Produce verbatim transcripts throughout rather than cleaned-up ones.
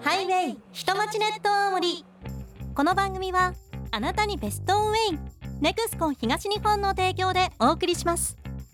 ハイウェイ下町ネット大森。この番組はあなたにベストウェイネクスコ東日本の提供でお送りします。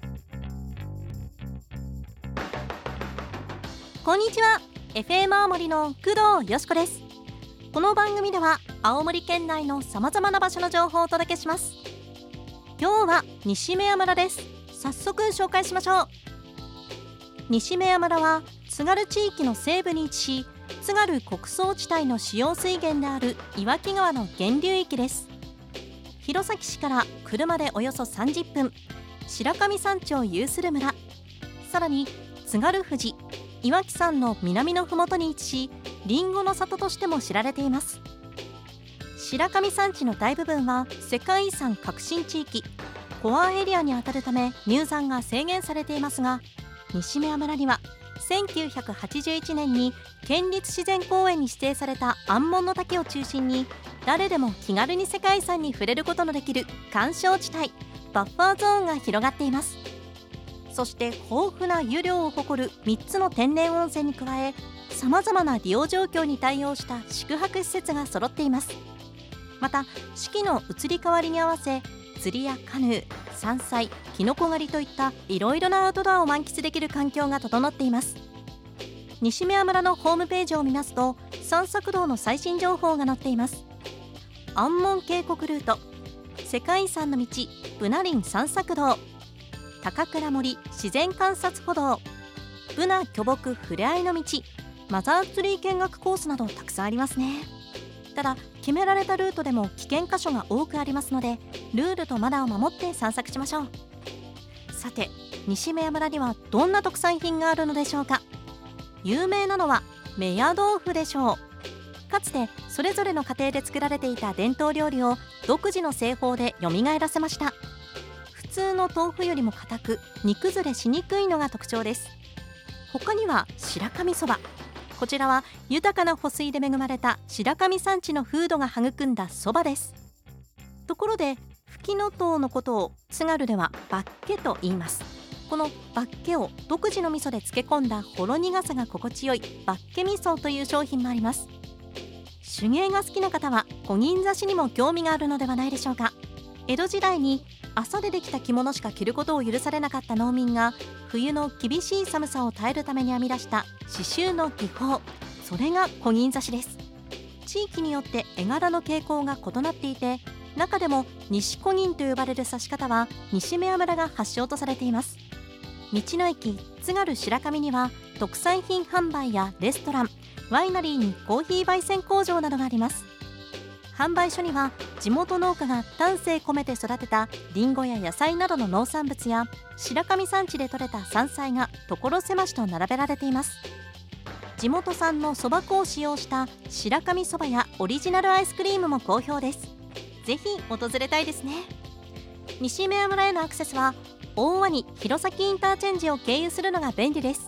こんにちは、 エフエム 青森の工藤よしこです。この番組では青森県内のさまざまな場所の情報をお届けします。今日は西目屋村です。早速紹介しましょう。西目屋村は津軽地域の西部に位置し、津軽穀倉地帯の主要水源である岩木川の源流域です。弘前市から車でおよそさんじゅっぷん、白神山地を有する村。さらに津軽富士、岩木山の南のふもとに位置し、りんごの里としても知られています。白神山地の大部分は世界遺産革新地域コアエリアにあたるため入山が制限されていますが、西目屋村にはせんきゅうひゃくはちじゅういちねんに県立自然公園に指定された安門の滝を中心に、誰でも気軽に世界遺産に触れることのできる鑑賞地帯バッファーゾーンが広がっています。そして豊富な湯量を誇るみっつの天然温泉に加え、さまざまな利用状況に対応した宿泊施設が揃っています。また四季の移り変わりに合わせ、釣りやカヌー、山菜、キノコ狩りといったいろいろなアウトドアを満喫できる環境が整っています。西目屋村のホームページを見ますと、散策道の最新情報が載っています。安門渓谷ルート、世界遺産の道ブナ林散策道、高倉森自然観察歩道、ブナ巨木ふれあいの道、マザーツリー見学コースなどたくさんありますね。ただ決められたルートでも危険箇所が多くありますので、ルールとマナーを守って散策しましょう。さて西目屋村にはどんな特産品があるのでしょうか。有名なのは目屋豆腐でしょう。かつてそれぞれの家庭で作られていた伝統料理を独自の製法で蘇らせました。普通の豆腐よりも硬く煮崩れしにくいのが特徴です。他には白神そば、こちらは豊かな保水で恵まれた白神山地の風土が育んだそばです。ところでフキノトウのことを津軽ではバッケと言います。このバッケを独自の味噌で漬け込んだほろ苦さが心地よいバッケ味噌という商品もあります。手芸が好きな方は小銀刺しにも興味があるのではないでしょうか。江戸時代に麻でできた着物しか着ることを許されなかった農民が、冬の厳しい寒さを耐えるために編み出した刺繍の技法、それが小銀刺しです。地域によって絵柄の傾向が異なっていて、中でも西小銀と呼ばれる刺し方は西目屋村が発祥とされています。道の駅津軽白神には特産品販売やレストラン、ワイナリーにコーヒー焙煎工場などがあります。販売所には地元農家が丹精込めて育てたリンゴや野菜などの農産物や白神山地で採れた山菜が所狭しと並べられています。地元産のそば粉を使用した白神そばやオリジナルアイスクリームも好評です。ぜひ訪れたいですね。西目屋村へのアクセスは大鰐弘前インターチェンジを経由するのが便利です。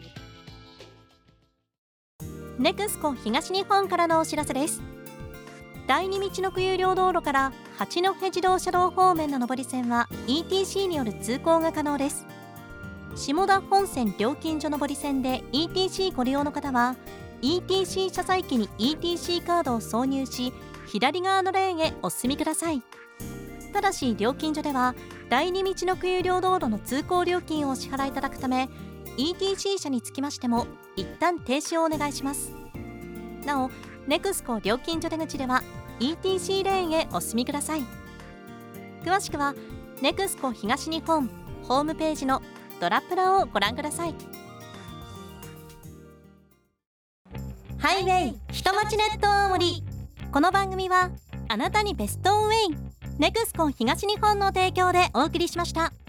ネクスコ東日本からのお知らせです。だいに道の区有料道路から八戸自動車道方面の上り線は イーティーシー による通行が可能です。下田本線料金所上り線で イーティーシー ご利用の方は イーティーシー 車載機に イーティーシー カードを挿入し、左側のレーンへお進みください。ただし料金所ではだいに道の区有料道路の通行料金をお支払いいただくため、 イーティーシー 車につきましても一旦停止をお願いします。なおネクスコ料金所出口では イーティーシー レーンへお進みください。詳しくはネクスコ東日本ホームページのドラプラをご覧ください。ハイウェイ下町ネット大森。この番組はあなたにベストウェイネクスコ東日本の提供でお送りしました。